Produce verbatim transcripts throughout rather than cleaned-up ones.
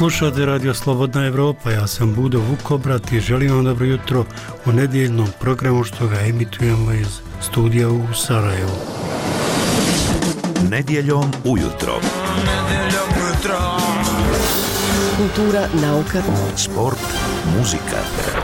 Slušate Radio Slobodna Evropa, ja sam Budo Vukobrat i želim vam dobro jutro u nedjeljnom programu što ga emitujemo iz studija u Sarajevu. Nedjeljom ujutro. Nedjeljom ujutro. Kultura, nauka, sport, muzika.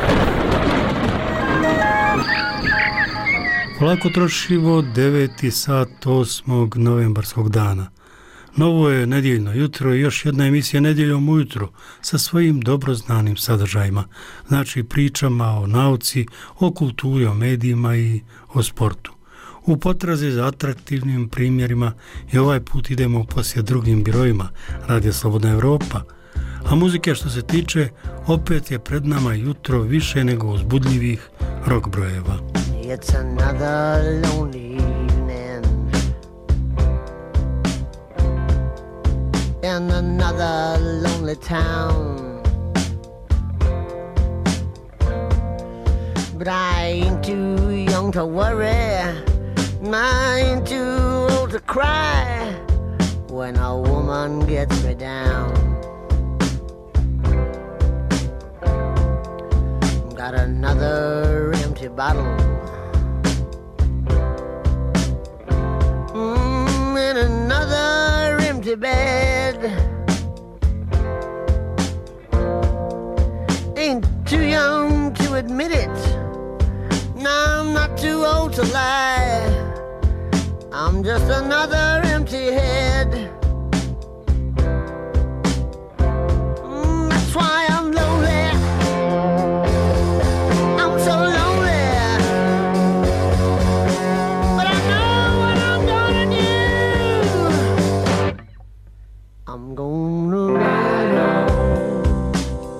Polako trošivo deveti sat osmog novembarskog dana. Novo je nedjeljno jutro i još jedna emisija Nedjeljom ujutro sa svojim dobro znanim sadržajima, znači pričama o nauci, o kulturi, o medijima i o sportu. U potrazi za atraktivnim primjerima i ovaj put idemo poslije drugim birojima Radio Slobodna Evropa, a muzike što se tiče opet je pred nama jutro više nego uzbudljivih rock brojeva. It's another lonely evening in another lonely town, but I ain't too young to worry, I ain't too old to cry when a woman gets me down. Got another empty bottle mm, in another empty bed. Ain't too young to admit it, no, I'm not too old to lie, I'm just another empty head. mm, That's why I'm lonely, I'm so lonely, but I know what I'm gonna do. I'm gonna ride on,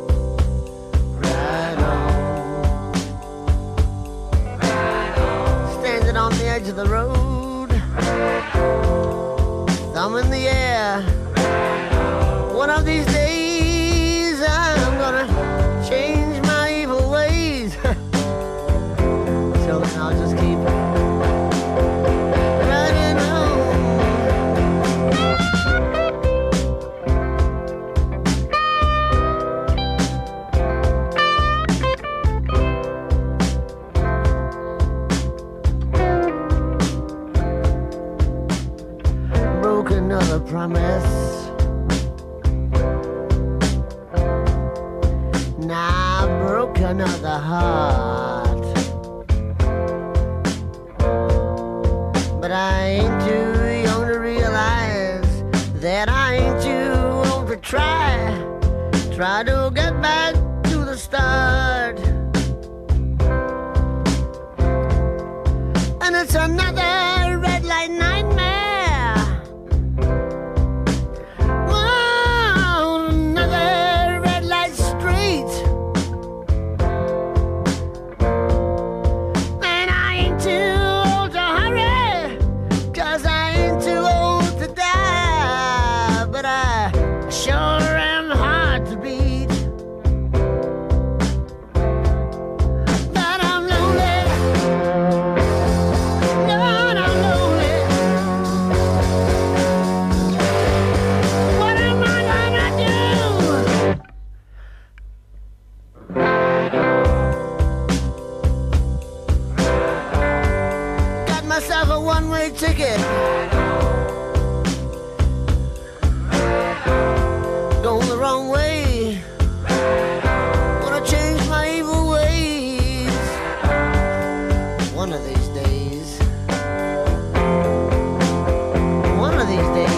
ride on, ride on. Standing on the edge of the road, thumb in the air. One of these days I'm gonna change my evil ways. Till then I'll just keep riding on. Broke another promise, now I broke another heart, but I ain't too young to realize that I ain't too old to try, try to get back to the start. And it's another red light nightmare, oh, another red light street, and I ain't too old to hurry, 'cause I ain't too old to die, but I sure am hard to beat. But I'm lonely, Lord, I'm lonely. What am I gonna do? Got myself a one-way ticket, going the wrong way, wanna change my evil ways one of these days, one of these days.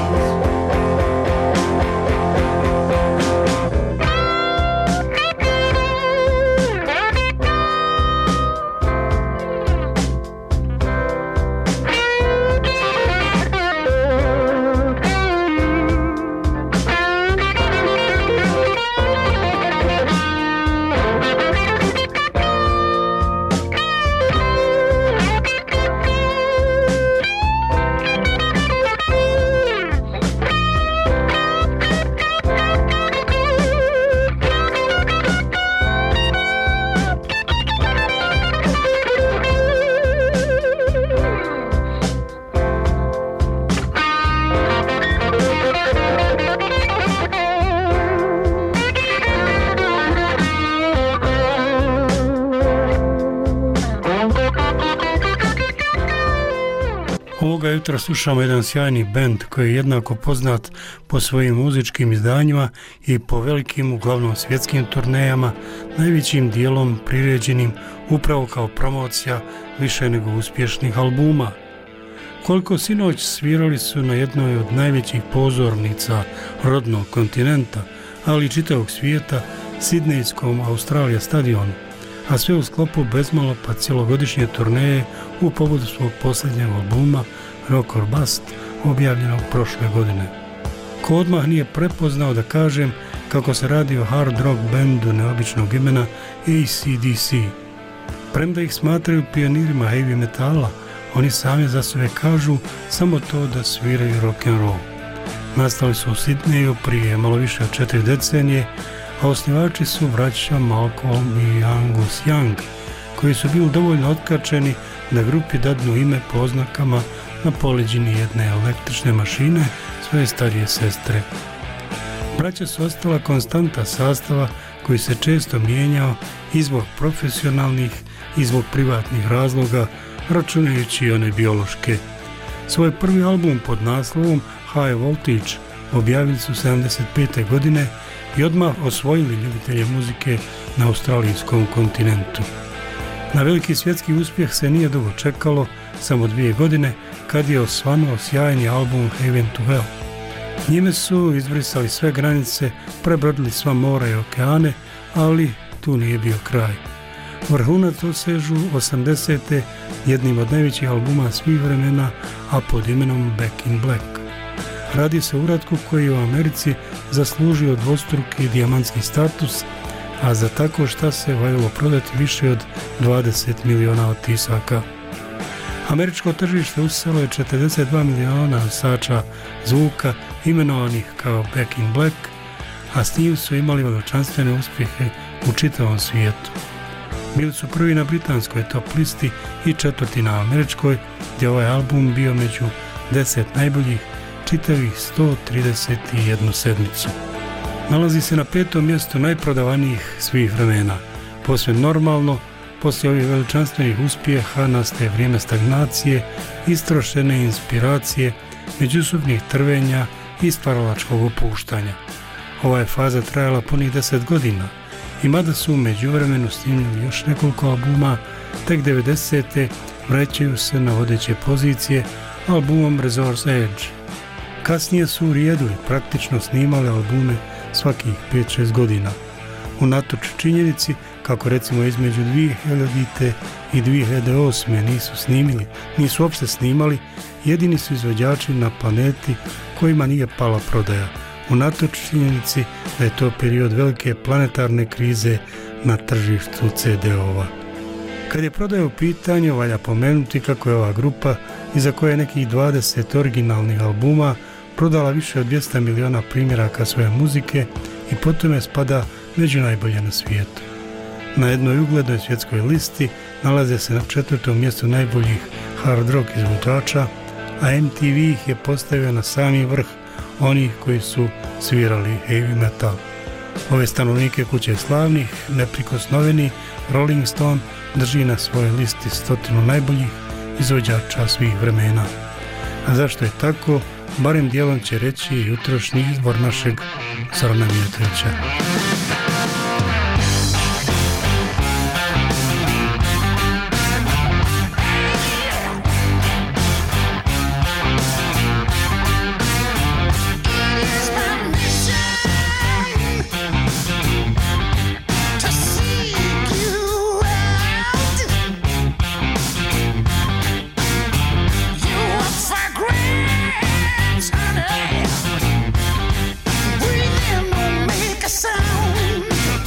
Ovoga jutra slušamo jedan sjajni bend koji je jednako poznat po svojim muzičkim izdanjima i po velikim, uglavnom svjetskim turnejama, najvećim dijelom priređenim upravo kao promocija više nego uspješnih albuma. Koliko sinoć svirali su na jednoj od najvećih pozornica rodnog kontinenta, ali i čitavog svijeta, sidnejskom Australija stadionu, a sve u sklopu bezmalo pa cjelogodišnje turneje u povodu svog posljednjeg albuma Rock or Bust, objavljenog prošle godine. Ko odmah nije prepoznao da kažem kako se radi o hard rock bendu neobičnog imena A C D C. Premda ih smatraju pionirima heavy metala, oni sami za sebe kažu samo to da sviraju rock and roll. Nastali su u Sidneju prije malo više od četiri decenije, a osnivači su braća Malcolm i Angus Young, koji su bili dovoljno otkačeni da grupi dadnu ime po oznakama na poleđini jedne električne mašine svoje starije sestre. Braća su ostala konstanta sastava koji se često mijenjao i zbog profesionalnih i zbog privatnih razloga, računajući i one biološke. Svoj prvi album pod naslovom High Voltage objavili su sedamdeset pete godine i odmah osvojili ljubitelje muzike na australijskom kontinentu. Na veliki svjetski uspjeh se nije dugo čekalo, samo dvije godine, kad je osvanuo sjajni album Heaven to Hell. Njime su izbrisali sve granice, prebrodili sva mora i okeane, ali tu nije bio kraj. Vrhunac dosežu osamdesete jednim od najvećih albuma svih vremena, a pod imenom Back in Black. Radi se o uratku koji je u Americi zaslužio dvostruki dijamantski status, a za tako šta se valjalo prodati više od dvadeset miliona otisaka. Američko tržište usisalo je četrdeset dva miliona nosača zvuka imenovanih kao Back in Black, a s njim su imali veličanstvene uspjehe u čitavom svijetu. Bili su prvi na britanskoj top listi i četvrti na američkoj, gdje ovaj album bio među deset najboljih čitavih sto trideset jednu sedmicu. Nalazi se na petom mjestu najprodavanijih svih vremena. Posve normalno, poslije ovih veličanstvenih uspjeha nastaje vrijeme stagnacije, istrošene inspiracije, međusobnih trvenja i stvaralačkog opuštanja. Ova je faza trajala punih deset godina i mada su u međuvremenu snimili još nekoliko albuma, tek devedesete vraćaju se na vodeće pozicije albumom Resource Edge. Kasnije su urijedili, praktično snimali albume svakih pet šest godina. Unatoč činjenici kako recimo između dvije hiljadite i dvije hiljade osme nisu snimili, nisu uopšte snimali, jedini su izvođači na planeti kojima nije pala prodaja. Unatoč činjenici da je to period velike planetarne krize na tržištu ce de-ova. Kad je prodaja u pitanju, valja pomenuti kako je ova grupa, iza koje je nekih dvadeset originalnih albuma, prodala više od dvjesto miliona primjeraka svoje muzike i po tome spada među najbolje na svijetu. Na jednoj uglednoj svjetskoj listi nalaze se na četvrtom mjestu najboljih hard rock izvođača, a em te ve ih je postavio na sami vrh onih koji su svirali heavy metal. Ove stanovnike kuće slavnih, neprikosnoveni, Rolling Stone drži na svojoj listi stotinu najboljih izvođača svih vremena. A zašto je tako, barem dijelom će reći jutrošnji izbor našeg Zorana Mijatovića. Breathe in, don't make a sound.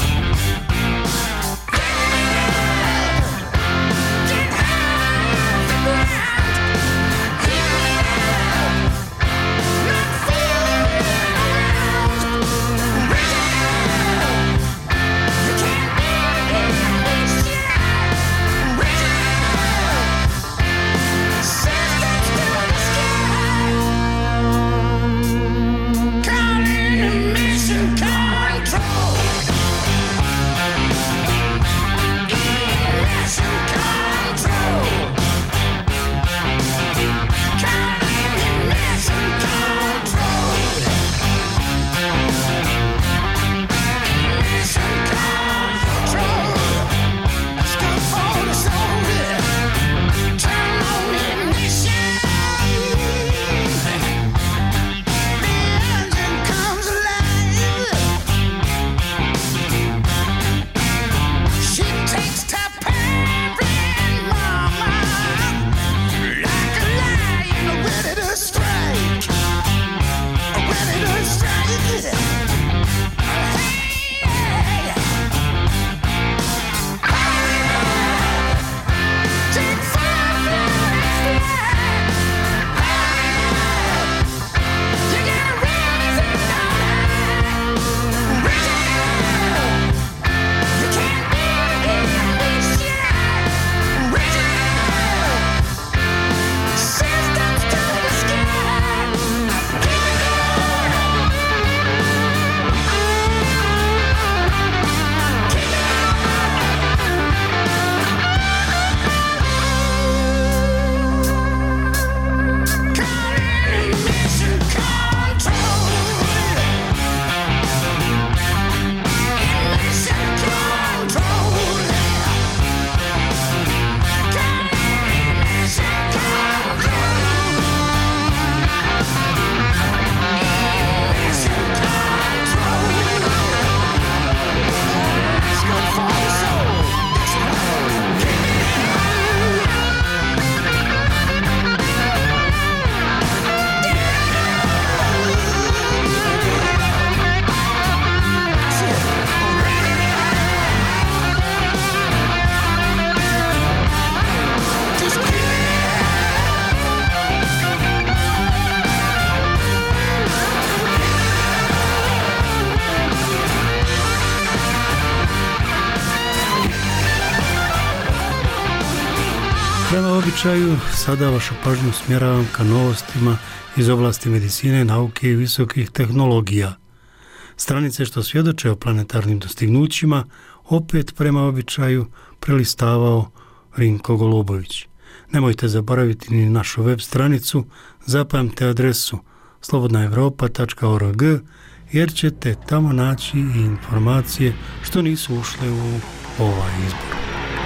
Prema običaju, sada vašu pažnju smjeravam ka novostima iz oblasti medicine, nauke i visokih tehnologija. Stranice što svjedoče o planetarnim dostignućima opet prema običaju prelistavao Rinko Golubović. Nemojte zaboraviti ni našu web stranicu, zapamte adresu slobodna europa tačka org jer ćete tamo naći i informacije što nisu ušle u ovaj izbor.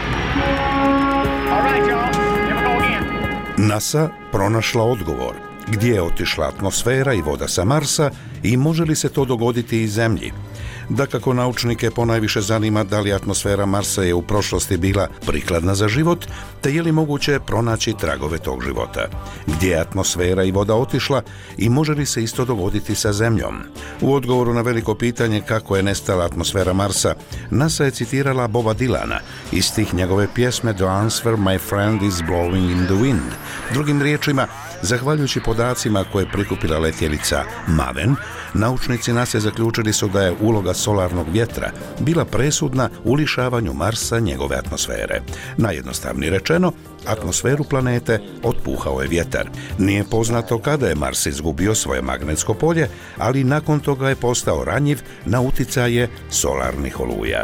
NASA pronašla odgovor. Gdje je otišla atmosfera i voda sa Marsa i može li se to dogoditi i Zemlji? Dakako, naučnike ponajviše zanima da li atmosfera Marsa je u prošlosti bila prikladna za život, te je li moguće pronaći tragove tog života. Gdje je atmosfera i voda otišla i može li se isto dogoditi sa Zemljom? U odgovoru na veliko pitanje kako je nestala atmosfera Marsa, NASA je citirala Boba Dylana iz stih njegove pjesme The Answer My Friend is Blowing in the Wind. Drugim riječima, zahvaljujući podacima koje je prikupila letjelica Maven, naučnici NASA zaključili su da je uloga solarnog vjetra bila presudna u lišavanju Marsa njegove atmosfere. Najjednostavnije rečeno, atmosferu planete otpuhao je vjetar. Nije poznato kada je Mars izgubio svoje magnetsko polje, ali nakon toga je postao ranjiv na uticaje solarnih oluja.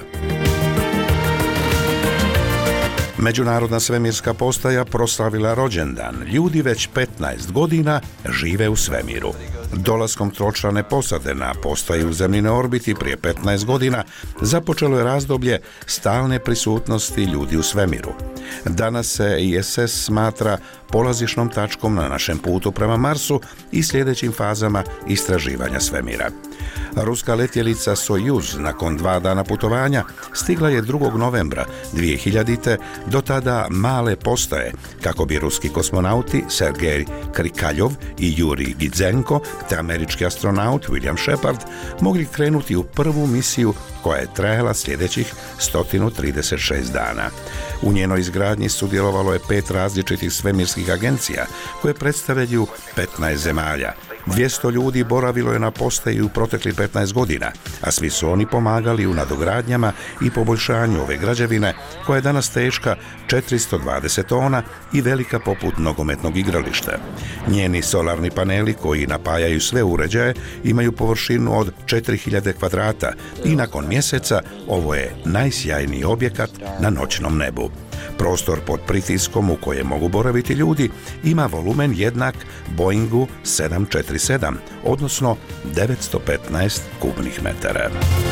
Međunarodna svemirska postaja proslavila rođendan. Ljudi već petnaest godina žive u svemiru. Dolaskom tročlane posade na postaju u zemljinoj orbiti prije petnaest godina započelo je razdoblje stalne prisutnosti ljudi u svemiru. Danas se I S S smatra polazišnom tačkom na našem putu prema Marsu i sljedećim fazama istraživanja svemira. Ruska letjelica Sojuz nakon dva dana putovanja stigla je drugog novembra dvije hiljadite do tada male postaje kako bi ruski kosmonauti Sergej Krikaljov i Juri Gidzenko te američki astronaut William Shepard mogli krenuti u prvu misiju koja je trajala sljedećih sto trideset šest dana. U njenoj izgradnji sudjelovalo je pet različitih svemirskih agencija koje predstavljaju petnaest zemalja. dvjesto ljudi boravilo je na postaji u proteklih petnaest godina, a svi su oni pomagali u nadogradnjama i poboljšanju ove građevine koja je danas teška četiristo dvadeset tona i velika poput nogometnog igrališta. Njeni solarni paneli koji napajaju sve uređaje imaju površinu od četiri hiljade kvadrata i nakon mjeseca ovo je najsjajniji objekat na noćnom nebu. Prostor pod pritiskom u kojem mogu boraviti ljudi ima volumen jednak Boeingu sedam četiri sedam, odnosno devetsto petnaest kubnih metara.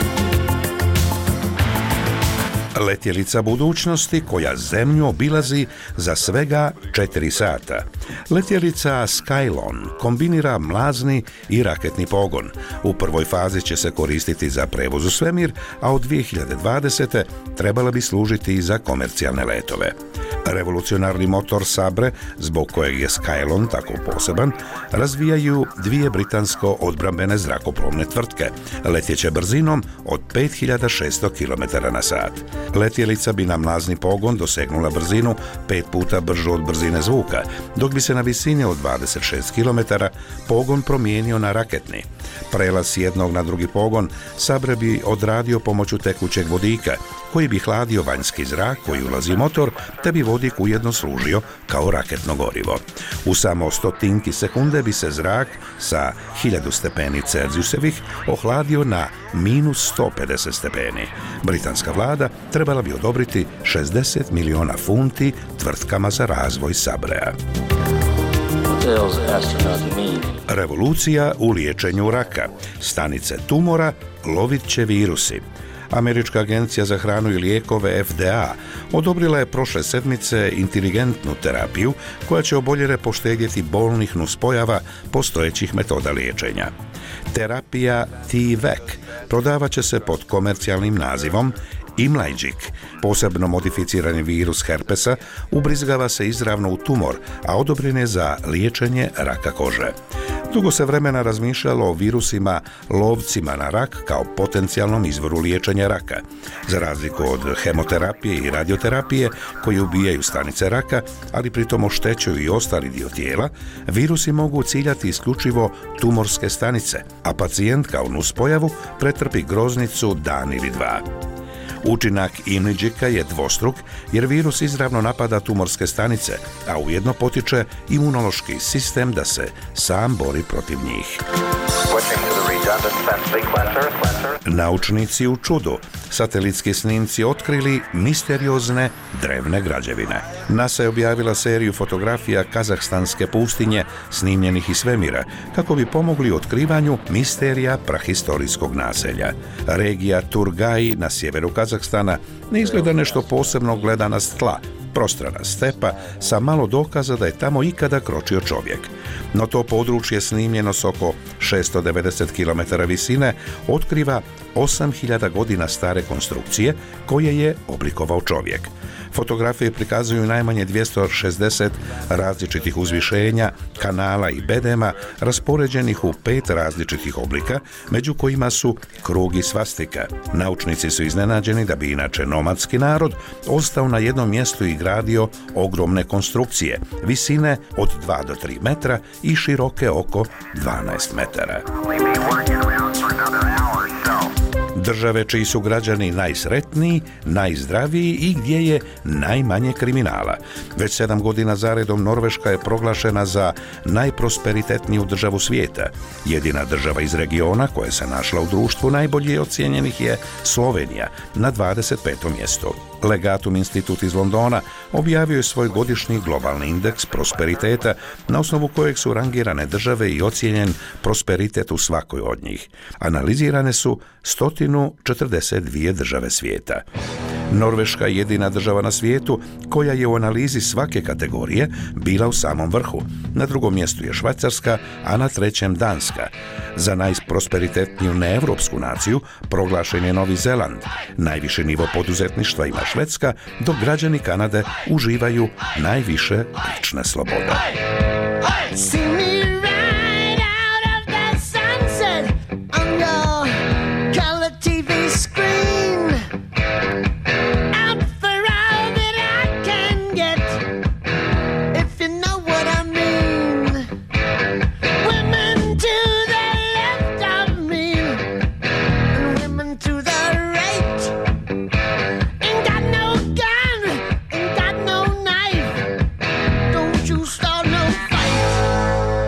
Letjelica budućnosti koja Zemlju obilazi za svega četiri sata. Letjelica Skylon kombinira mlazni i raketni pogon. U prvoj fazi će se koristiti za prevoz u svemir, a od dvije hiljade dvadesete trebala bi služiti i za komercijalne letove. Revolucionarni motor Sabre, zbog kojeg je Skylon tako poseban, razvijaju dvije britansko-odbrambene zrakoplovne tvrtke, letjeće brzinom od pet hiljada šesto kilometara na sat. Letjelica bi na mlazni pogon dosegnula brzinu pet puta bržu od brzine zvuka, dok bi se na visini od dvadeset šest kilometara pogon promijenio na raketni. Prelaz s jednog na drugi pogon Sabre bi odradio pomoću tekućeg vodika, koji bi hladio vanjski zrak koji ulazi u motor, te bi vodik ujedno služio kao raketno gorivo. U samo stotinki sekunde bi se zrak sa hiljadu stepeni Celzijusevih ohladio na minus sto pedeset stepeni. Britanska vlada trebala bi odobriti šezdeset miliona funti tvrtkama za razvoj Sabrea. Revolucija u liječenju raka. Stanice tumora lovit će virusi. Američka agencija za hranu i lijekove F D A odobrila je prošle sedmice inteligentnu terapiju koja će oboljele poštedjeti bolnih nuspojava postojećih metoda liječenja. Terapija T-Vec prodavat će se pod komercijalnim nazivom Imlygic. Posebno modificirani virus herpesa ubrizgava se izravno u tumor, a odobren je za liječenje raka kože. Dugo se vremena razmišljalo o virusima lovcima na rak kao potencijalnom izvoru liječenja raka. Za razliku od hemoterapije i radioterapije koji ubijaju stanice raka, ali pritom oštećuju i ostali dio tijela, virusi mogu ciljati isključivo tumorske stanice, a pacijent kao nuspojavu pretrpi groznicu dan ili dva. Učinak imidžika je dvostruk jer virus izravno napada tumorske stanice, a ujedno potiče imunološki sistem da se sam bori protiv njih. Naučnici u čudu. Satelitski snimci otkrili misteriozne drevne građevine. NASA je objavila seriju fotografija kazahstanske pustinje snimljenih iz svemira kako bi pomogli u otkrivanju misterija prahistorijskog naselja. Regija Turgaj na sjeveru Kazahstana ne izgleda nešto posebno gledana s tla, prostrana stepa sa malo dokaza da je tamo ikada kročio čovjek. No to područje snimljeno s oko šesto devedeset kilometara visine otkriva osam hiljada godina stare konstrukcije koje je oblikovao čovjek. Fotografije prikazuju najmanje dvjesto šezdeset različitih uzvišenja, kanala i bedema raspoređenih u pet različitih oblika, među kojima su krug i svastika. Naučnici su iznenađeni da bi inače nomadski narod ostao na jednom mjestu i gradio ogromne konstrukcije, visine od dva do tri metra i široke oko dvanaest metara. Države čiji su građani najsretniji, najzdraviji i gdje je najmanje kriminala. Već sedam godina zaredom Norveška je proglašena za najprosperitetniju državu svijeta. Jedina država iz regiona koja se našla u društvu najbolje ocijenjenih je Slovenija na dvadeset petom mjestu. Legatum institut iz Londona objavio je svoj godišnji globalni indeks prosperiteta na osnovu kojeg su rangirane države i ocijenjen prosperitet u svakoj od njih. Analizirane su sto četrdeset dvije države svijeta. Norveška je jedina država na svijetu koja je u analizi svake kategorije bila u samom vrhu. Na drugom mjestu je Švajcarska, a na trećem Danska. Za najprosperitetniju neevropsku naciju proglašen je Novi Zeland. Najviši nivo poduzetništva ima Švedska, dok građani Kanade uživaju najviše lične slobode. Start no fight.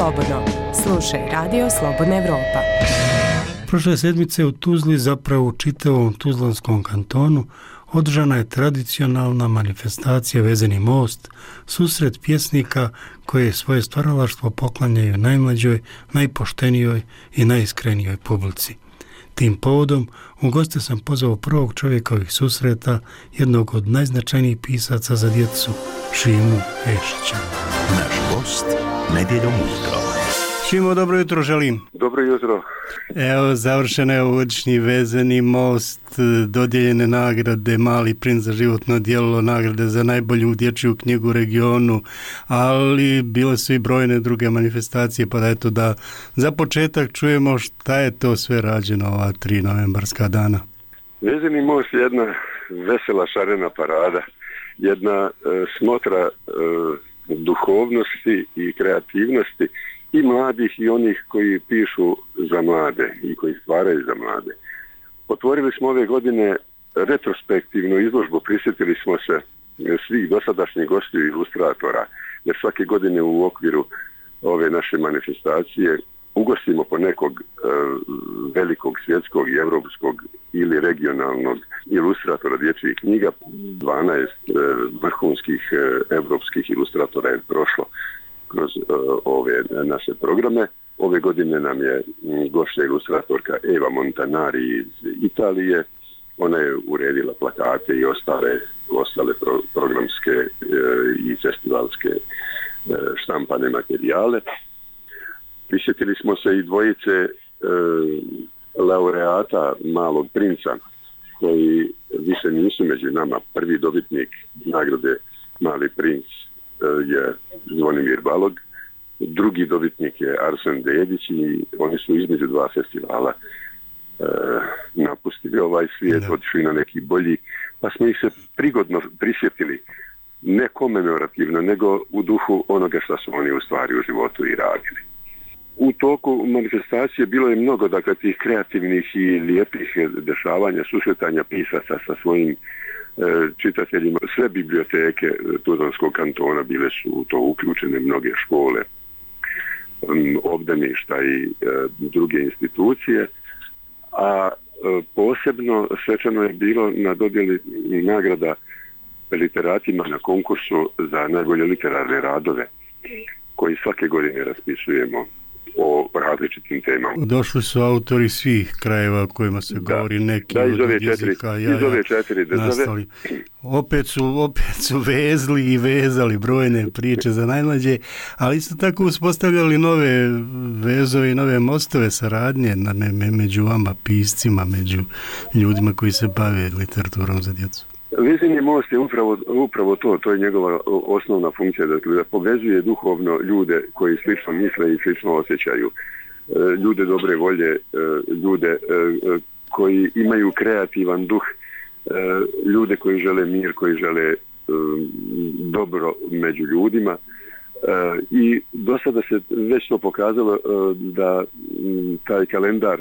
slobodno. Slušaj Radio Slobodna Evropa. Prošle sedmice u Tuzli, zapravo u čitavom Tuzlanskom kantonu, održana je tradicionalna manifestacija Vezeni most, susret pjesnika koje svoje stvaralaštvo poklanjaju najmlađoj, najpoštenijoj i najiskrenijoj publici. Tim povodom u goste sam pozvao prvog čovjeka ovih susreta, jednog od najznačajnijih pisaca za djecu, Šimu Ešića. Naš gost nedjeljom ujutro. Šimo, dobro jutro želim. Dobro jutro. Evo, završen je ovogodišnji Vezeni most, dodijeljene nagrade, Mali princ za životno djelo, nagrade za najbolju dječju knjigu u regionu, ali bile su i brojne druge manifestacije, pa da eto da za početak čujemo šta je to sve rađeno ova tri novembarska dana. Vezeni most je jedna vesela šarena parada, jedna e, smotra e, duhovnosti i kreativnosti i mladih i onih koji pišu za mlade i koji stvaraju za mlade. Otvorili smo ove godine retrospektivnu izložbu, prisjetili smo se svih dosadašnjih gostiju i ilustratora, jer svake godine u okviru ove naše manifestacije ugostimo po nekog e, velikog svjetskog i europskog ili regionalnog ilustratora dječjih knjiga. dvanaest e, vrhunskih e, europskih ilustratora je prošlo kroz uh, ove naše programe. Ove godine nam je gošća ilustratorka Eva Montanari iz Italije. Ona je uredila plakate i ostale, ostale pro, programske uh, i festivalske uh, štampane materijale. Prisjetili smo se i dvojice uh, laureata Malog princa, koji više nisu među nama. Prvi dobitnik nagrade Mali princ je Zvonimir Balog, drugi dobitnik je Arsen Dedić i oni su između dva festivala e, napustili ovaj svijet, da. Otišli na neki bolji, pa smo ih se prigodno prisjetili, ne komemorativno, nego u duhu onoga što su oni u stvari u životu i radili. U toku manifestacije bilo je mnogo, dakle, tih kreativnih i lijepih dešavanja, susretanja pisaca sa svojim čitateljima. Sve biblioteke Tuzlanskog kantona bile su u to uključene, mnoge škole, obdaništa i e, druge institucije, a e, posebno svečano je bilo na dodjeli nagrada literatima na konkursu za najbolje literarne radove koji svake godine raspisujemo o različitim temama. Došli su autori svih krajeva kojima se da, govori neki da, iz ove od četiri, jezika ja, iz ove četiri države. Opet su, opet su vezli i vezali brojne priče za najmlađe, ali isto tako uspostavljali nove vezove i nove mostove saradnje na, me, među vama, piscima, među ljudima koji se bave literaturom za djecu. Vezeni most je upravo, upravo to, to je njegova osnovna funkcija, dakle, da povezuje duhovno ljude koji slično misle i slično osjećaju, ljude dobre volje, ljude koji imaju kreativan duh, ljude koji žele mir, koji žele dobro među ljudima. I do sada se već to pokazalo da taj kalendar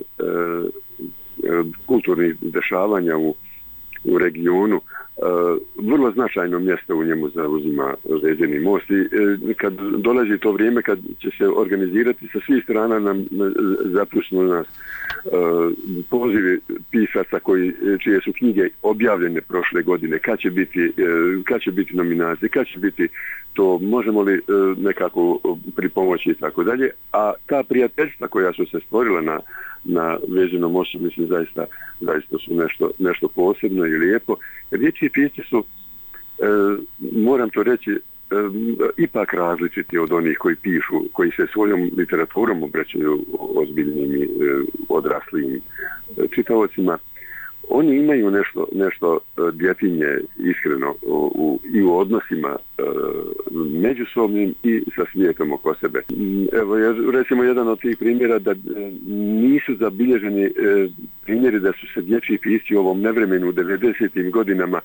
kulturnih dešavanja u u regionu, uh, vrlo značajno mjesto u njemu zauzima Vezeni most i uh, kad dolazi to vrijeme kad će se organizirati sa svih strana nam zapusnu nas uh, pozivi pisaca koji, čije su knjige objavljene prošle godine, kad će biti, uh, kad će biti nominacije, kad će biti to, možemo li uh, nekako pripomoći i tako dalje, a ta prijateljstva koja su se stvorila na na Vezenom mostu, mislim, zaista, zaista su nešto, nešto posebno i lijepo. Dječji pisci su, e, moram to reći, e, ipak različiti od onih koji pišu, koji se svojom literaturom obraćaju ozbiljnim i e, odraslim e, čitavocima. Oni imaju nešto, nešto djetinje iskreno u, u, i u odnosima e, međusobnim i sa svijetom oko sebe. Evo, recimo, jedan od tih primjera da e, nisu zabilježeni e, primjeri da su se dječji pisci u ovom nevremenu u devedesetim godinama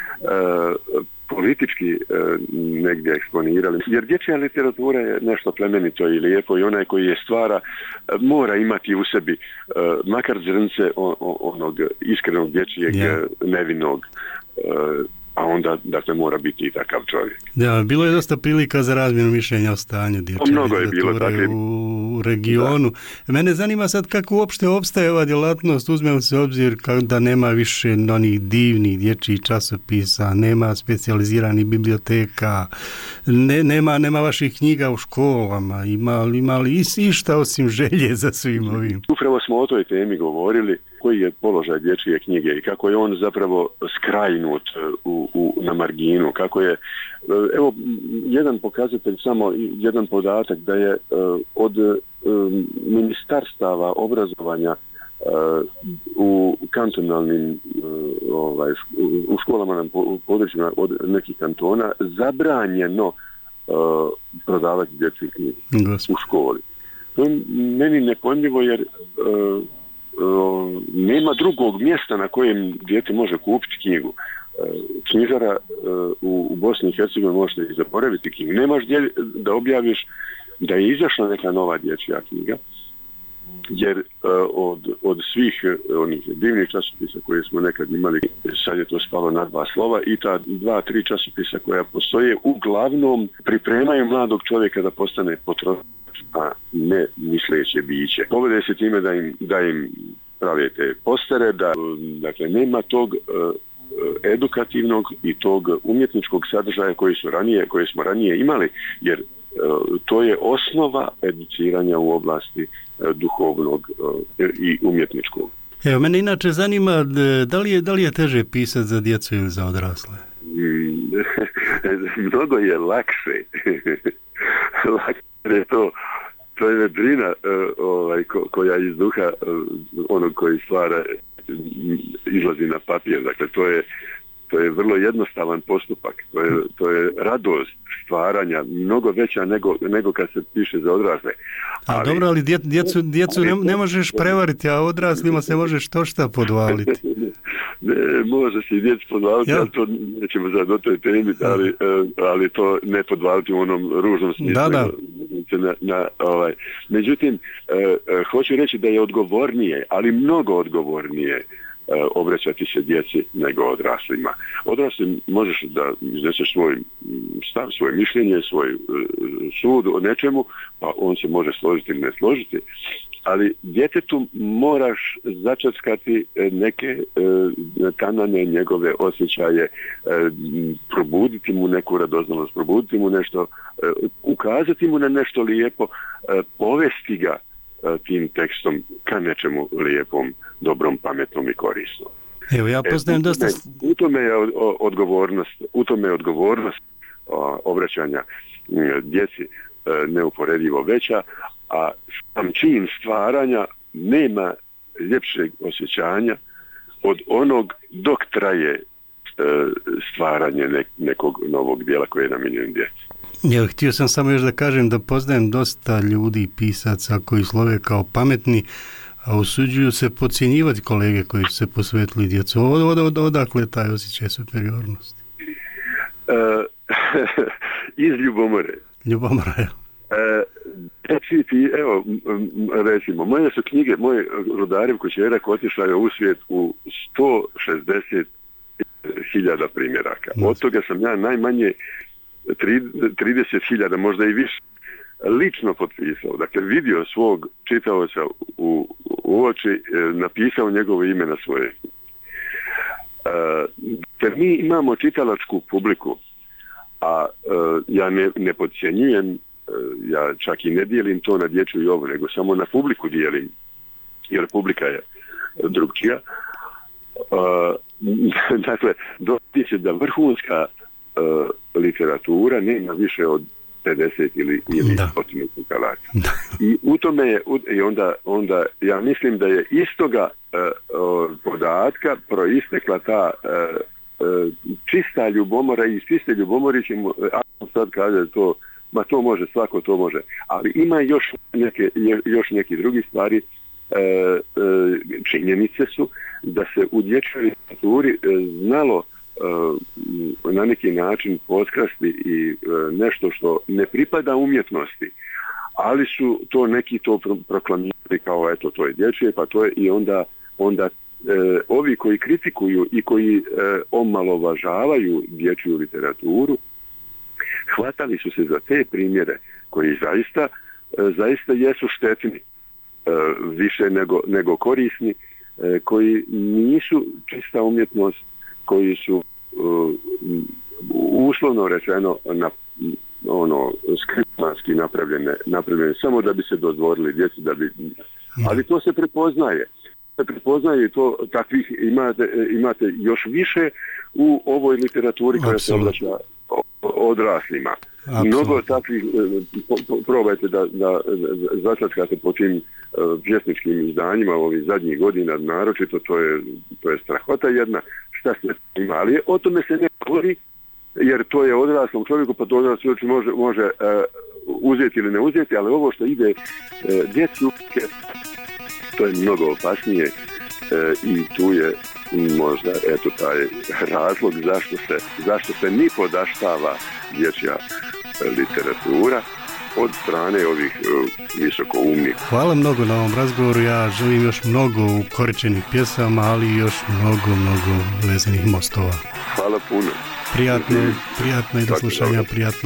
e, politički e, negdje eksponirali. Jer dječja literatura je nešto plemenito i lijepo i onaj koji je stvara e, mora imati u sebi e, makar zrnce on, onog iskrenog dječjeg yeah. nevinog e, a onda dakle mora biti i takav čovjek. Da, bilo je dosta prilika za razmjenu mišljenja o stanju dječje Mnogo je bilo literature u regionu. Da. Mene zanima sad kako uopšte opstaje ova djelatnost, uzmemo se obzir da nema više onih divnih dječjih časopisa, nema specijaliziranih biblioteka, ne, nema, nema vaših knjiga u školama, ima, ima li išta osim želje za svim ovim? Upravo smo o toj temi govorili, koji je položaj dječje knjige i kako je on zapravo skrajnut u, u, na marginu, kako je, evo, jedan pokazatelj, samo jedan podatak, da je uh, od uh, ministarstava obrazovanja uh, u kantonalnim uh, ovaj, u školama na područjima od nekih kantona zabranjeno uh, prodavati dječje knjige u školi. To je meni nepojmljivo jer uh, Uh, nema drugog mjesta na kojem dijete može kupiti knjigu. Uh, knjižara uh, u, u Bosni i Hercegovini možete i zaboraviti knjigu. Nemaš gdje da objaviš da je izašla neka nova dječja knjiga, jer uh, od, od svih uh, onih divnih časopisa koje smo nekad imali, sad je to spalo na dva slova i ta dva, tri časopisa koja postoje uglavnom pripremaju mladog čovjeka da postane potrošač, a ne misleće biće. Povede se time da im, da im prave te postere, da dakle nema tog uh, edukativnog i tog umjetničkog sadržaja koji su ranije, koje smo ranije imali, jer uh, to je osnova educiranja u oblasti uh, duhovnog uh, i umjetničkog. Evo, mene inače zanima da li je, da li je teže pisati za djecu ili za odrasle? Mnogo je lakše. Lakše je to, to je vedrina uh, ovaj, ko, koja iz duha uh, onog koji stvara izlazi na papir. Dakle, to je, to je vrlo jednostavan postupak. To je, to je radost stvaranja mnogo veća nego, nego kad se piše za odrasle. A ali, dobro, ali dje, djecu, djecu ne, ne možeš prevariti, a odraslima se možeš to šta podvaliti. Ne, može se i djecu podvaliti, ja. ali to nećemo sad o toj temi, ali, ali to ne podvaliti u onom ružnom smislu. Da, da. Na, na, ovaj. Međutim, eh, hoću reći da je odgovornije, ali mnogo odgovornije eh, obraćati se djeci nego odraslima. Odraslim možeš da izneseš svoj stav, svoje mišljenje, svoj eh, sud o nečemu, pa on se može složiti ili ne složiti, ali djetetu moraš začaskati neke e, kanane, njegove osjećaje, e, probuditi mu neku radoznalost, probuditi mu nešto, e, ukazati mu na nešto lijepo, e, povesti ga e, tim tekstom ka nečemu lijepom, dobrom, pametnom i korisnom. Evo, ja poznajem e, dosta... U tome je odgovornost, u tome je odgovornost o, obraćanja djeci e, neuporedivo veća, a sam čin stvaranja nema ljepšeg osjećanja od onog dok traje e, stvaranje nek, nekog novog dijela koje je namijenjen djeci. Ja, htio sam samo još da kažem da poznajem dosta ljudi, pisaca koji slove kao pametni, a usuđuju se podcjenjivati kolege koji su se posvetili djecu. Od, od, od, odakle taj osjećaj superiornosti? E, iz ljubomore. Ljubomora, evo. E, evo, recimo, moje su knjige, moj Rudarev Kućerak otišao je u svijet u sto šezdeset hiljada primjeraka. Od toga sam ja najmanje trideset hiljada, možda i više, lično potpisao. Dakle, vidio svog čitaoca u, u oči, napisao njegovo ime na svoje. Jer mi imamo čitalačku publiku, a ja ne, ne podcjenjujem, ja čak i ne dijelim to na dječju i ovo, nego samo na publiku dijelim, jer publika je drugčija. Uh, dakle, doti se da vrhunska uh, literatura nema više od pedeset ili, ili sto kukalaka. I u tome je, i onda, onda ja mislim da je iz toga uh, podatka proistekla ta uh, uh, čista ljubomora i iz čiste ljubomori ćemo, ako sad kaže to, ma to može, svako to može, ali ima još neke, još neki drugi stvari. E, e, činjenice su da se u dječjoj literaturi e, znalo e, na neki način potkrasti i e, nešto što ne pripada umjetnosti, ali su to neki to pro, proklamirali kao eto to je dječje, pa to je i onda, onda ovi koji kritikuju i koji e, omalovažavaju dječju literaturu, hvatali su se za te primjere koji zaista, e, zaista jesu štetni, e, više nego, nego korisni, e, koji nisu čista umjetnost, koji su e, uslovno rečeno na ono skriptmanski napravljene, napravljene samo da bi se dodvorili djeci, da bi, ali to se prepoznaje. Se prepoznaje to, takvih imate, imate još više u ovoj literaturi koja se obraća odraslima. Absolutno. Mnogo takvih, po, po, probajte da, da zasačkate po tim uh, pjesničkim izdanjima ovih zadnjih godina, naročito to je, to je strahota jedna, šta se ima, ali o tome se ne govori, jer to je odraslom čovjeku, pa to odrasli čovjek može, može uh, uzeti ili ne uzeti, ali ovo što ide uh, djecu, to je mnogo opasnije uh, i tu je možda eto taj razlog zašto se, zašto se ni podaštava dječja literatura od strane ovih uh, visokoumnih. Hvala mnogo na ovom razgovoru, ja želim još mnogo ukoričenih pjesama, ali i još mnogo, mnogo vezanih mostova. Hvala puno. Prijatno, prijatno i do slušanja, prijatno.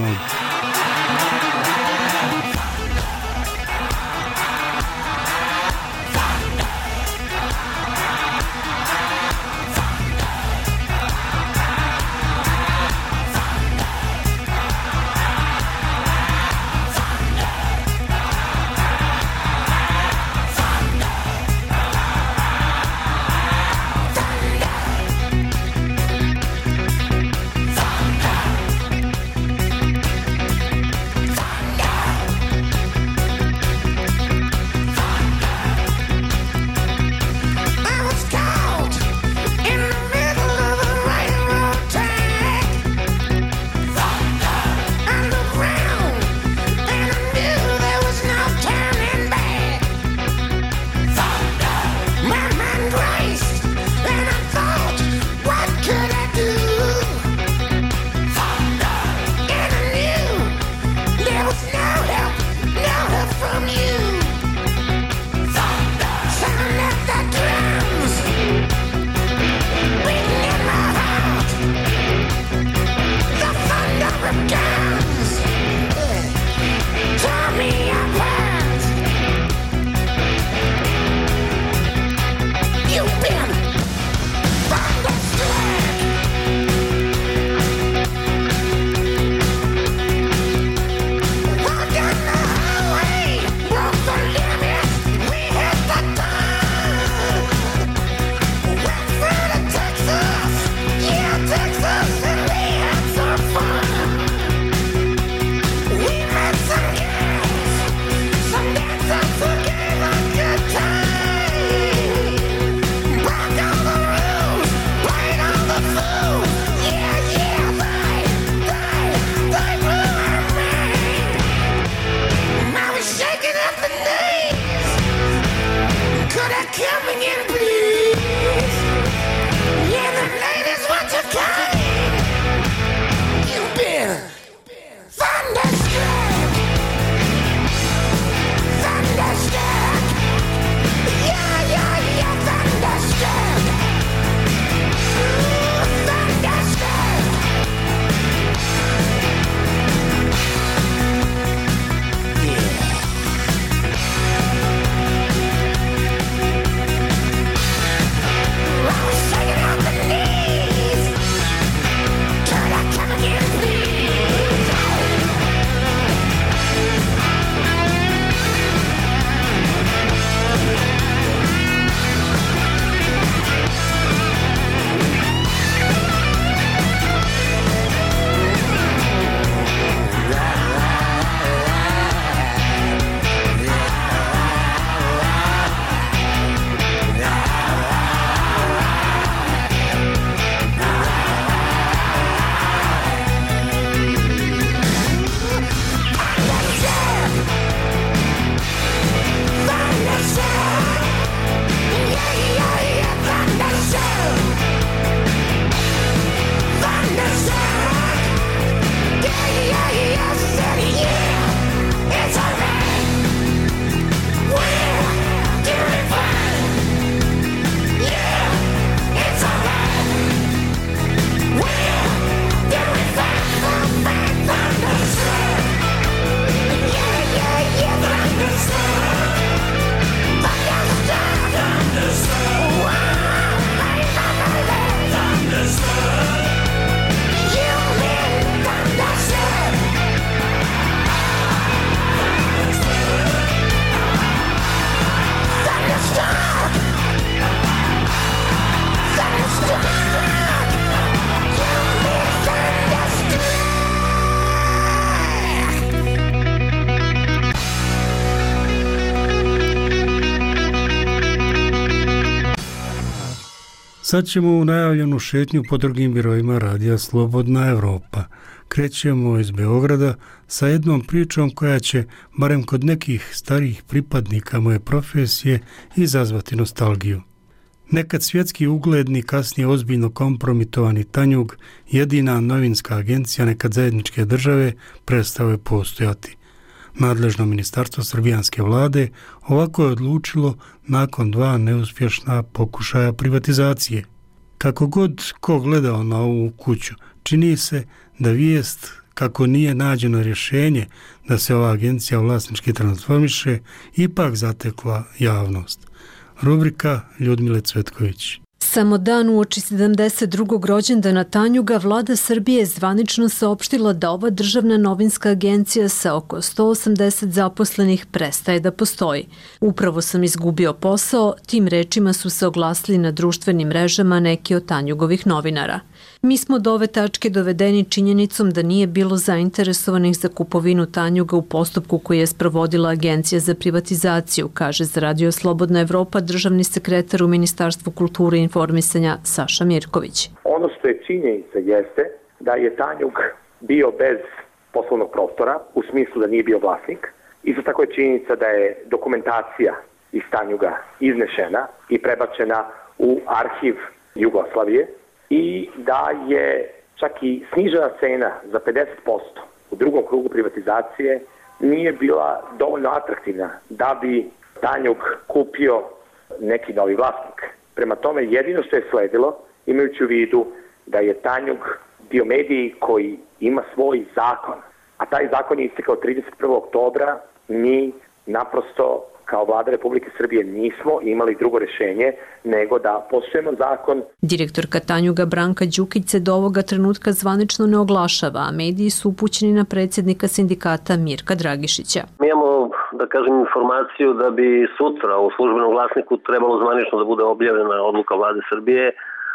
Sad ćemo u najavljenu šetnju po drugim biroima radija Slobodna Evropa. Krećemo iz Beograda sa jednom pričom koja će, barem kod nekih starijih pripadnika moje profesije, izazvati nostalgiju. Nekad svjetski ugledni, kasnije ozbiljno kompromitovani Tanjug, jedina novinska agencija nekad zajedničke države, prestao je postojati. Nadležno ministarstvo srbijanske vlade ovako je odlučilo nakon dva neuspješna pokušaja privatizacije. Kako god ko gledao na ovu kuću, čini se da vijest kako nije nađeno rješenje da se ova agencija vlasnički transformiše, ipak zatekla javnost. Rubrika Ljudmile Cvetković. Samo dan uoči sedamdeset drugog rođendana Tanjuga, vlada Srbije je zvanično saopštila da ova državna novinska agencija sa oko sto osamdeset zaposlenih prestaje da postoji. Upravo sam izgubio posao, tim rečima su se oglasili na društvenim mrežama neki od Tanjugovih novinara. Mi smo do ove tačke dovedeni činjenicom da nije bilo zainteresovanih za kupovinu Tanjuga u postupku koji je sprovodila Agencija za privatizaciju, kaže za Radio Slobodna Evropa državni sekretar u Ministarstvu kulture i informisanja Saša Mirković. Ono što je činjenica jeste da je Tanjug bio bez poslovnog prostora, u smislu da nije bio vlasnik. Isto tako je činjenica da je dokumentacija iz Tanjuga iznešena i prebačena u arhiv Jugoslavije, i da je čak i snižena cena za pedeset posto u drugom krugu privatizacije nije bila dovoljno atraktivna da bi Tanjug kupio neki novi vlasnik. Prema tome, jedino što je sledilo, imajući u vidu da je Tanjug bio medij koji ima svoj zakon, a taj zakon je istekao trideset prvog oktobra, mi naprosto kao vlada Republike Srbije nismo imali drugo rješenje nego da poštujemo zakon. Direktorka Tanjuga Branka Đukić se do ovoga trenutka zvanično ne oglašava, a mediji su upućeni na predsjednika sindikata Mirka Dragišića. Mi imamo, da kažem, informaciju da bi sutra u službenom glasniku trebalo zvanično da bude objavljena odluka vlade Srbije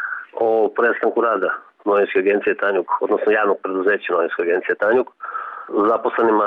o prestanku rada novinske agencije Tanjug, odnosno javnog preduzeća novinske agencije Tanjug. Zaposlenima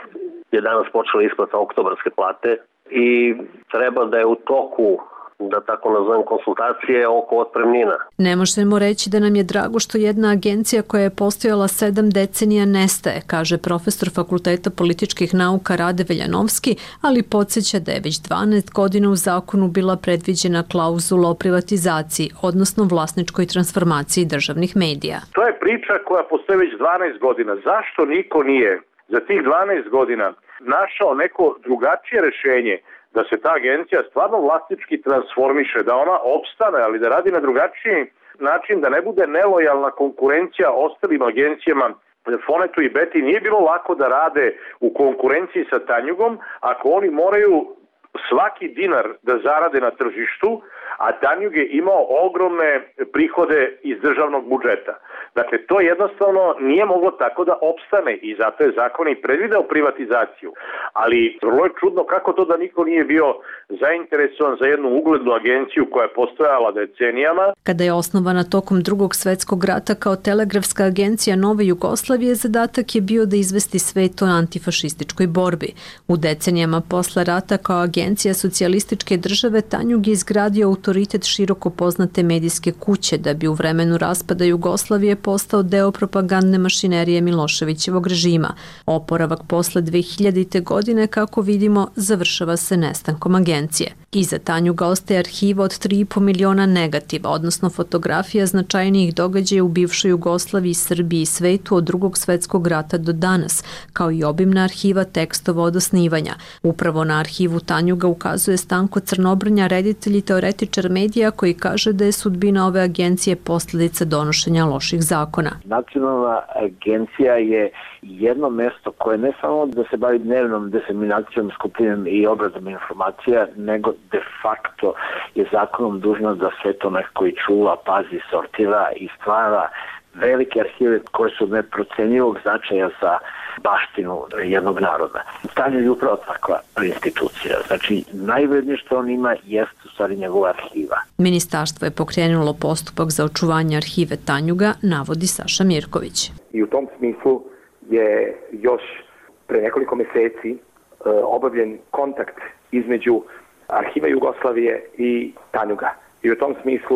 je danas počela isplata oktobarske plate i treba da je u toku, da tako nazovem, konsultacije oko otpremnina. Ne možemo reći da nam je drago što jedna agencija koja je postojala sedam decenija nestaje, kaže profesor Fakulteta političkih nauka Rade Veljanovski, ali podsjeća da je već dvanaest godina u zakonu bila predviđena klauzula o privatizaciji, odnosno vlasničkoj transformaciji državnih medija. To je priča koja postoji već dvanaest godina. Zašto niko nije za tih dvanaest godina našao neko drugačije rješenje da se ta agencija stvarno vlasnički transformiše, da ona opstane, ali da radi na drugačiji način, da ne bude nelojalna konkurencija ostalim agencijama. Fonetu i Beti nije bilo lako da rade u konkurenciji sa Tanjugom ako oni moraju svaki dinar da zarade na tržištu, a Tanjug je imao ogromne prihode iz državnog budžeta. Dakle, to jednostavno nije moglo tako da opstane i zato je zakon i predvideo privatizaciju. Ali vrlo je čudno kako to da niko nije bio zainteresovan za jednu uglednu agenciju koja je postojala decenijama. Kada je osnovana tokom drugog svjetskog rata kao telegrafska agencija Nove Jugoslavije, zadatak je bio da izvesti svet o antifašističkoj borbi. U decenijama posle rata kao agencija socijalističke države Tanjug je izgradio autoritet široko poznate medijske kuće da bi u vremenu raspada Jugoslavije postao deo propagandne mašinerije Miloševićevog režima. Oporavak posle dve hiljadite. godine, kako vidimo, završava se nestankom agencije. Iza Tanjuga ostaje arhiva od tri i po miliona negativa, odnosno fotografija značajnijih događaja u bivšoj Jugoslaviji, Srbiji i svetu od drugog svjetskog rata do danas, kao i obimna arhiva tekstova od osnivanja. Upravo na arhivu Tanjuga ukazuje Stanko Crnobrnja, reditelj i teoretičar medija, koji kaže da je sudbina ove agencije posljedica donošenja loših zakona. Nacionalna agencija je jedno mesto koje ne samo da se bavi dnevnom diseminacijom, skupljenjem i obradom informacija, nego de facto je zakonom dužna da sve to nekako i čuva, pazi, sortira i stvara velike arhive koje su neprocenjivog značaja za baštinu jednog naroda. Tanjug je upravo takva institucija. Znači, najvrednije što on ima jest u stvari njegova arhiva. Ministarstvo je pokrenulo postupak za očuvanje arhive Tanjuga, navodi Saša Mirković. I u tom smislu je još pre nekoliko mjeseci e, obavljen kontakt između arhiva Jugoslavije i Tanjuga. I u tom smislu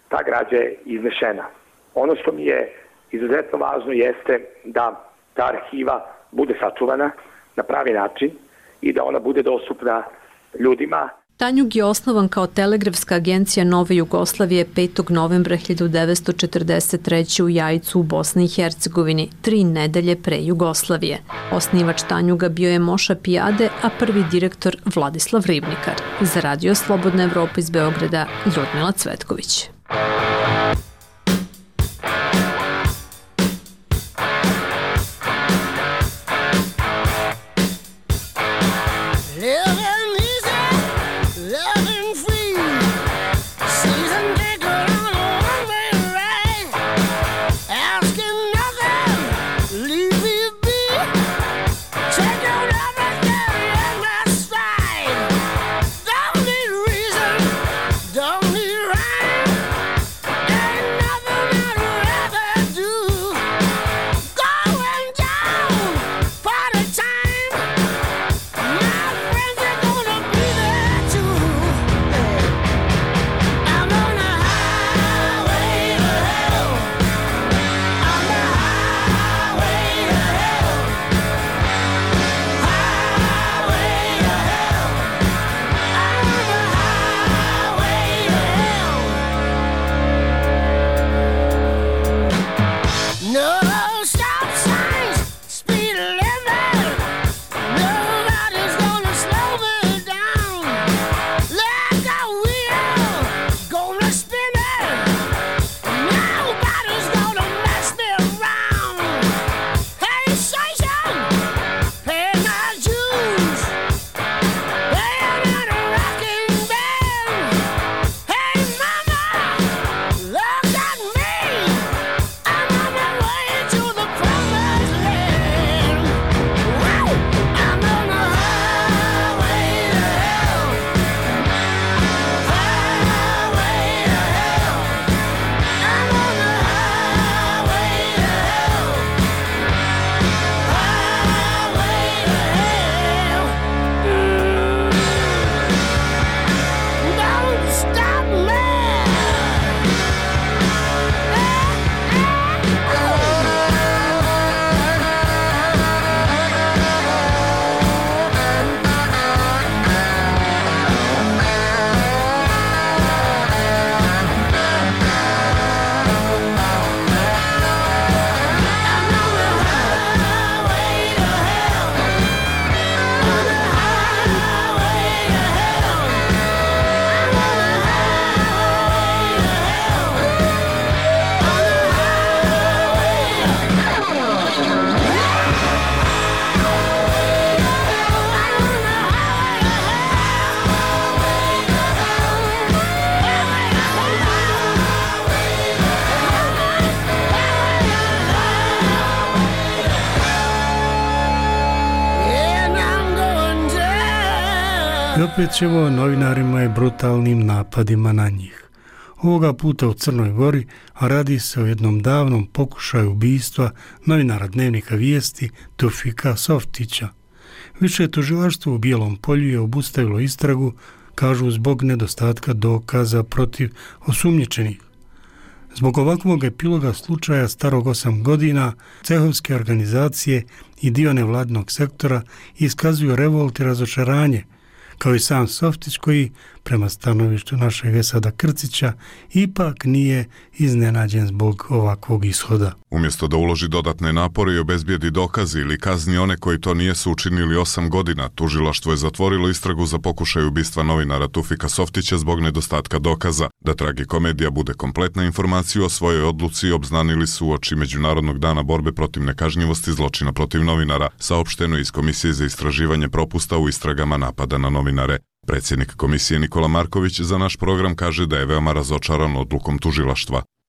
ta građa je iznešena. Ono što mi je izuzetno važno jeste da ta arhiva bude sačuvana na pravi način i da ona bude dostupna ljudima. Tanjug je osnovan kao telegrafska agencija Nove Jugoslavije petog novembra hiljadu devetsto četrdeset treće. u Jajcu u Bosni i Hercegovini, tri nedelje pre Jugoslavije. Osnivač Tanjuga bio je Moša Pijade, a prvi direktor Vladislav Ribnikar. Za Radio Slobodna Evropa iz Beograda, Ljudmila Cvetković. I opet ćemo novinarima i brutalnim napadima na njih. Ovoga puta u Crnoj Gori, a radi se o jednom davnom pokušaju ubistva novinara Dnevnika Vijesti Tufika Softića. Više tužilaštvo u Bijelom Polju je obustavilo istragu, kažu zbog nedostatka dokaza protiv osumnjičenih. Zbog ovakvog epiloga slučaja starog osam godina, cehovske organizacije i dio nevladnog sektora iskazuju revolt i razočaranje, kao i sam Softić koji, prema stanovištu našeg Esada Krcića, ipak nije iznenađen zbog ovakvog ishoda. Umjesto da uloži dodatne napore i obezbijedi dokazi ili kazni one koji to nijesu učinili osam godina, tužilaštvo je zatvorilo istragu za pokušaj ubistva novinara Tufika Softića zbog nedostatka dokaza. Da tragikomedija bude kompletna, informaciju o svojoj odluci obznanili su uoči Međunarodnog dana borbe protiv nekažnjivosti zločina protiv novinara, saopšteno iz Komisije za istraživanje propusta u istragama napada na novinare. Predsjednik komisije Nikola Marković za naš program kaže da je veoma razočaran odlukom tužilaštva.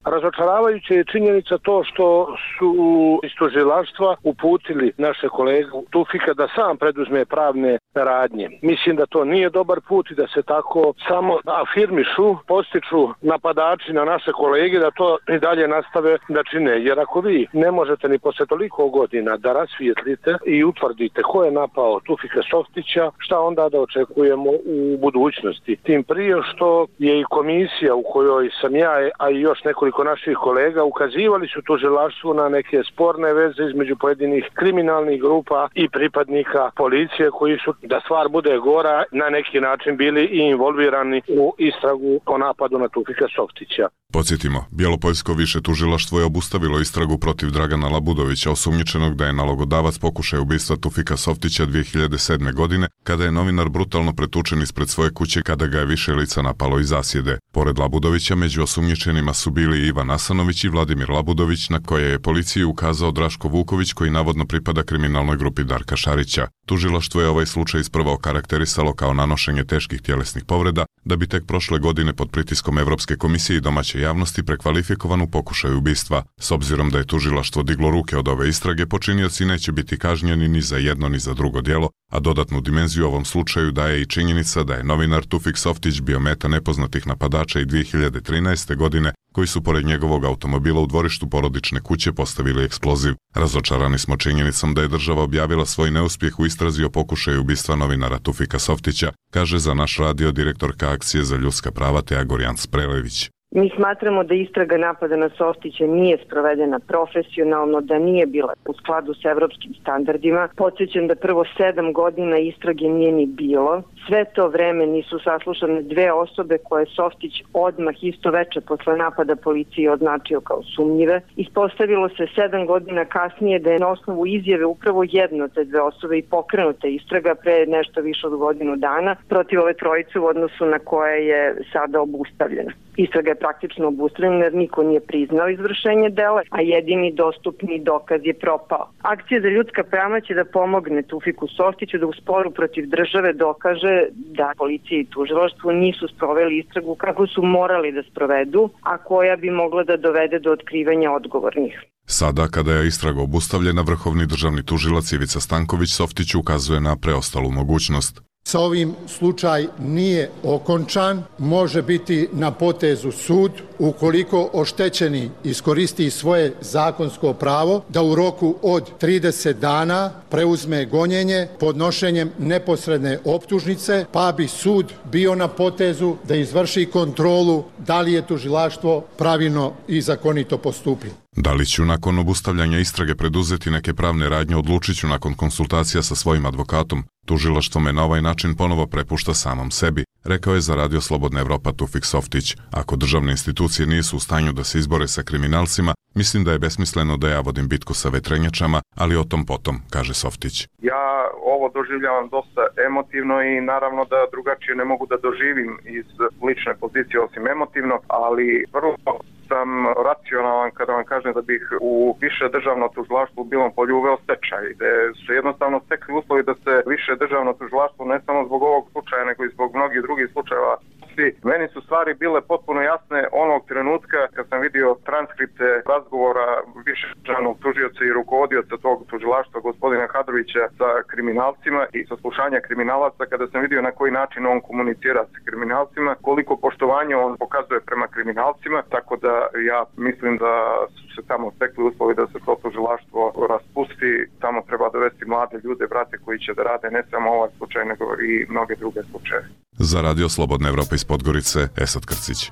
Razočaravajuća je činjenica to što su iz tužilaštva uputili naše kolegu Tufika da sam preduzme pravne radnje. Mislim da to nije dobar put i da se tako samo afirmišu, postiču napadači na naše kolege da to i dalje nastave da čine. Jer ako vi ne možete ni posle toliko godina da rasvijetlite i utvrdite ko je napao Tufika Softića, šta onda da očekujemo u budućnosti? Tim prije što je i komisija u kojoj sam ja, a i još nekoliko naših kolega ukazivali su tužilaštvu na neke sporne veze između pojedinih kriminalnih grupa i pripadnika policije koji su, da stvar bude gora, na neki način bili i involvirani u istragu o napadu na Tufika Softića. Podsjetimo, Bjelopoljsko više tužilaštvo je obustavilo istragu protiv Dragana Labudovića, osumnjičenog da je nalogodavac pokušaja ubistva Tufika Softića dvije hiljade sedme. godine, kada je novinar brutalno pretučen ispred svoje kuće kada ga je više lica napalo iz zasjede. Pored Labudovića, među osumnjičenima su bili Ivan Asanović i Vladimir Labudović, na koje je policiji ukazao Draško Vuković, koji navodno pripada kriminalnoj grupi Darka Šarića. Tužilaštvo je ovaj slučaj isprva okarakterisalo kao nanošenje teških tjelesnih povreda, da bi tek prošle godine pod pritiskom Evropske komisije i domaće javnosti prekvalifikovan u pokušaju ubistva. S obzirom da je tužilaštvo diglo ruke od ove istrage, počinioci neće biti kažnjeni ni za jedno ni za drugo djelo, a dodatnu dimenziju ovom slučaju daje i činjenica da je novinar Tufik Softić bio meta nepoznatih napadača i dvije hiljade trinaeste. godine, koji su pored njegovog automobila u dvorištu porodične kuće postavili eksploziv. Razočarani smo činjenicom da je država objavila svoj neuspjeh u istrazi o pokušaju ubistva novinara Tufika Softića, kaže za naš radio direktorka Akcije za ljudska prava Teja Gorjanc-Prelević. Mi smatramo da istraga napada na Softića nije sprovedena profesionalno, da nije bila u skladu s evropskim standardima. Podsjećam da prvo sedam godina istrage nije ni bilo. Sve to vreme nisu saslušane dve osobe koje Softić odmah isto veče posle napada policije označio kao sumnjive. Ispostavilo se sedam godina kasnije da je na osnovu izjave upravo jedna od te dve osobe i pokrenuta istraga pre nešto više od godinu dana protiv ove trojice u odnosu na koje je sada obustavljena. Istraga je praktično obustavljena jer niko nije priznao izvršenje dela, a jedini dostupni dokaz je propao. Akcija za ljudska prava će da pomogne Tufiku Softiću da u sporu protiv države dokaže da policija i tužilaštvo nisu sproveli istragu kako su morali da sprovedu, a koja bi mogla da dovede do otkrivanja odgovornih. Sada, kada je istraga obustavljena, vrhovni državni tužilac Ivica Stanković Softiću ukazuje na preostalu mogućnost. Sa ovim slučaj nije okončan, može biti na potezu sud ukoliko oštećeni iskoristi svoje zakonsko pravo da u roku od trideset dana preuzme gonjenje podnošenjem neposredne optužnice, pa bi sud bio na potezu da izvrši kontrolu da li je tužilaštvo pravilno i zakonito postupilo. Da li ću nakon obustavljanja istrage preduzeti neke pravne radnje, odlučit ću nakon konsultacija sa svojim advokatom. Tužilaštvo me na ovaj način ponovo prepušta samom sebi, rekao je za Radio Slobodna Evropa Tufik Softić. Ako državne institucije nisu u stanju da se izbore sa kriminalcima, mislim da je besmisleno da ja vodim bitku sa vetrenjačama, ali o tom potom, kaže Softić. Ja ovo doživljavam dosta emotivno i naravno da drugačije ne mogu da doživim iz lične pozicije osim emotivno, ali vrlo sam racionalan kada vam kažem da bih u više državno tužilaštvo u Bilom Polju uveo stečaj, gde su jednostavno stekli uslovi da se više državno tužilaštvo ne samo zbog ovog slučaja, nego i zbog mnogih drugih slučajeva. Meni su stvari bile potpuno jasne onog trenutka kad sam vidio transkripte razgovora više državnog tužioca i rukovodioca tog tužilaštva gospodina Hadrovića sa kriminalcima i saslušanja kriminalaca, kada sam vidio na koji način on komunicira sa kriminalcima, koliko poštovanja on pokazuje prema kriminalcima, tako da ja mislim da su se tamo stekli uslovi da se to tužilaštvo raspusti. Tamo treba dovesti mlade ljude, brate, koji će da rade ne samo ovaj slučaj, nego i mnoge druge slučaje. Za Radio Slobodna Evropa iz Podgorice, Esad Krcić.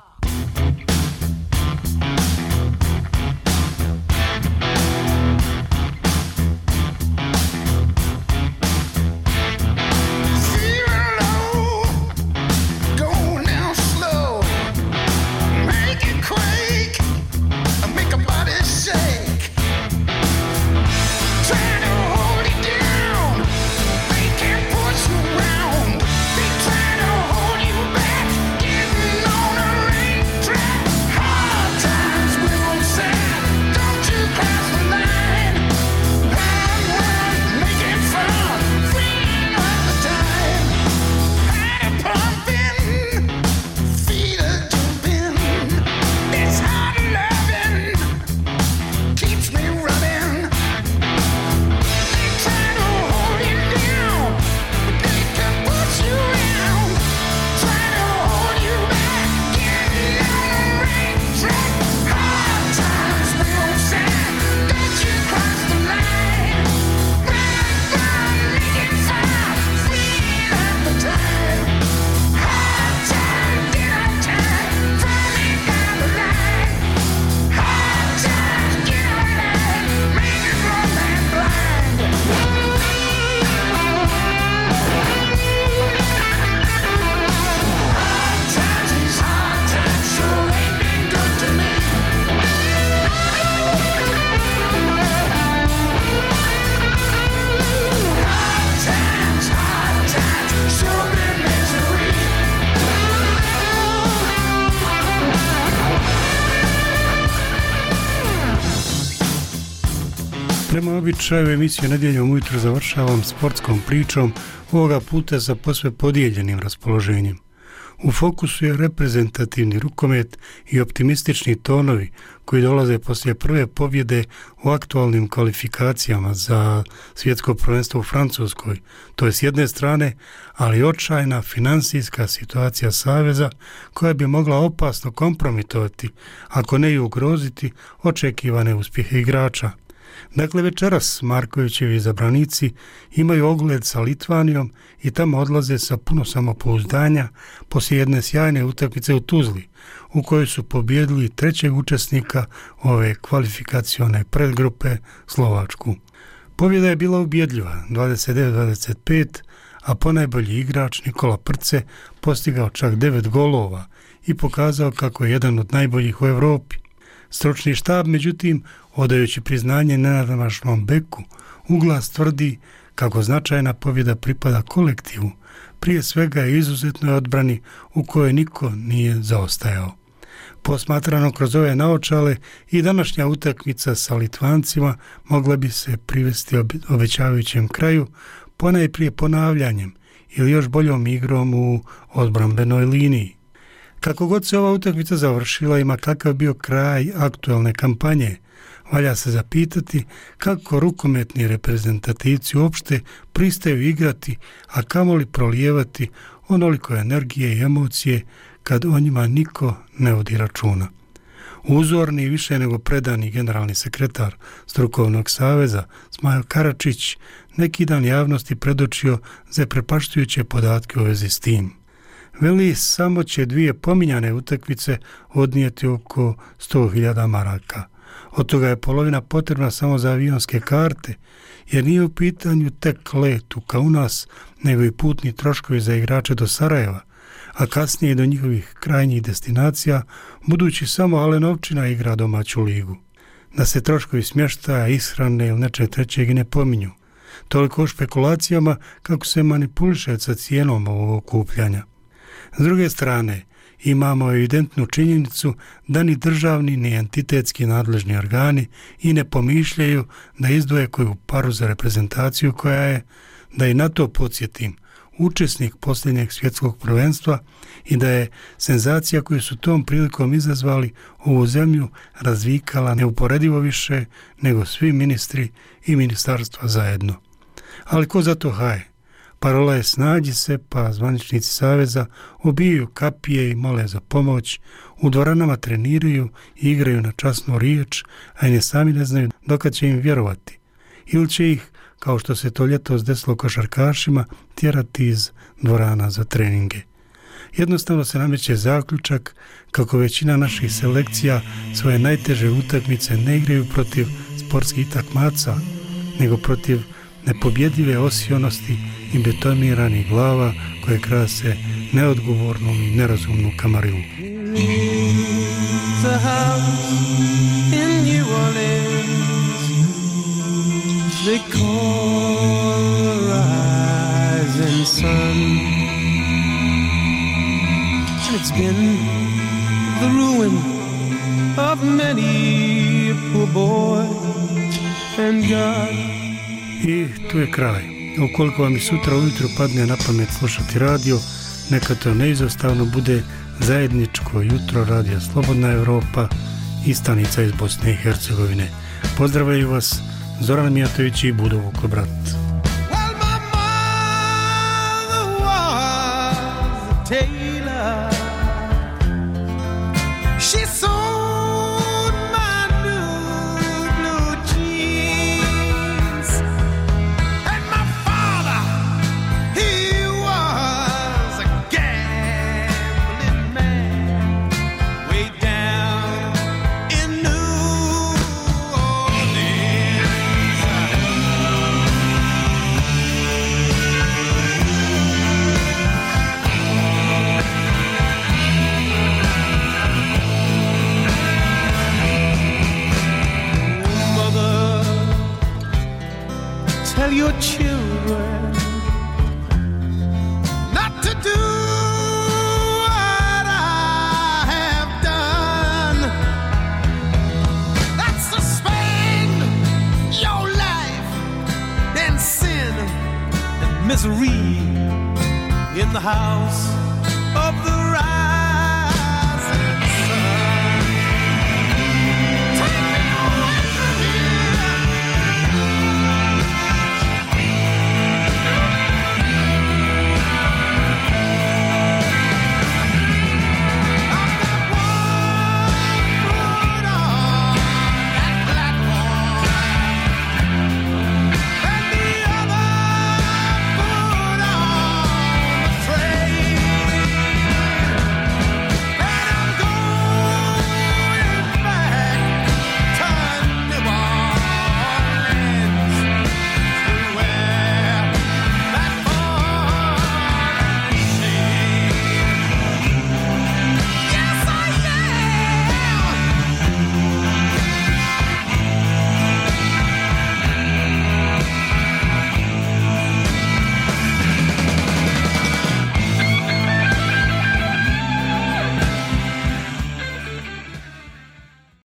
Track Prema običaju emisiju Nedjeljom ujutro završavam sportskom pričom, ovoga puta sa posve podijeljenim raspoloženjem. U fokusu je reprezentativni rukomet i optimistični tonovi koji dolaze poslije prve pobjede u aktualnim kvalifikacijama za svjetsko prvenstvo u Francuskoj. To je s jedne strane, ali očajna finansijska situacija Saveza koja bi mogla opasno kompromitovati, ako ne i ugroziti, očekivane uspjehe igrača. Dakle, večeras Markovićevi izabranici imaju ogled sa Litvanijom i tamo odlaze sa puno samopouzdanja poslije jedne sjajne utakmice u Tuzli, u kojoj su pobijedili trećeg učesnika ove kvalifikacione predgrupe Slovačku. Pobjeda je bila ubjedljiva, dvadeset devet dvadeset pet, a ponajbolji igrač Nikola Prce postigao čak devet golova i pokazao kako je jedan od najboljih u Europi. Stručni štab, međutim, odajući priznanje nenadmašnom beku, uglas tvrdi kako značajna pobjeda pripada kolektivu, prije svega i izuzetnoj odbrani u kojoj niko nije zaostajao. Posmatrano kroz ove naočale i današnja utakmica sa Litvancima mogla bi se privesti obećavajućem kraju, ponajprije ponavljanjem ili još boljom igrom u odbrambenoj liniji. Kako god se ova utakmica završila, ima kakav bio kraj aktualne kampanje, valja se zapitati kako rukometni reprezentativci uopšte pristaju igrati, a kamoli prolijevati onoliko energije i emocije kad o njima niko ne vodi računa. Uzorni i više nego predani generalni sekretar Strukovnog saveza Smajo Karačić neki dan javnosti predočio zaprepašćujuće podatke u vezi s tim. Veli, samo će dvije pominjane utakmice odnijeti oko sto hiljada maraka. Od toga je polovina potrebna samo za avionske karte, jer nije u pitanju tek let u Kaunas, nego i putni troškovi za igrače do Sarajeva, a kasnije i do njihovih krajnjih destinacija, budući samo Alenovčina igra domaću ligu. Da se troškovi smještaja, ishrane ili nečeg trećeg i ne pominju. Toliko o špekulacijama kako se manipuliše sa cijenom ovog okupljanja. S druge strane, imamo evidentnu činjenicu da ni državni ni entitetski nadležni organi i ne pomišljaju da izdvoje koju paru za reprezentaciju koja je, da i na to podsjetim, učesnik posljednjeg svjetskog prvenstva i da je senzacija koju su tom prilikom izazvali ovu zemlju razvikala neuporedivo više nego svi ministri i ministarstva zajedno. Ali ko za to haje? Parola je snađi se, pa zvaničnici Saveza obijaju kapije i mole za pomoć, u dvoranama treniraju i igraju na časnu riječ, a i ne sami ne znaju dokad će im vjerovati. Ili će ih, kao što se to ljetos desilo košarkašima, tjerati iz dvorana za treninge. Jednostavno se nameće zaključak kako većina naših selekcija svoje najteže utakmice ne igraju protiv sportskih takmaca, nego protiv nepobjedive osionosti i betoniranih glava koje krase neodgovornu i nerazumnu kamarilu. The house in New Orleans, they call the rising sun, and it's been the ruin of many a poor boy, and God. I tu je kraj. Ukoliko vam i sutra ujutro padne na pamet slušati radio, neka to neizostavno bude zajedničko jutro radija Slobodna Evropa i stanica iz Bosne i Hercegovine. Pozdravljaju vas Zoran Mijatović i Budo Vukobrat. Well, my mother was a tailor. She sewed my new blue jeans. And my father, he was a gambling man way down in New Orleans. Mother, tell your children not to do what I have done. That's to spend your life misery in the house.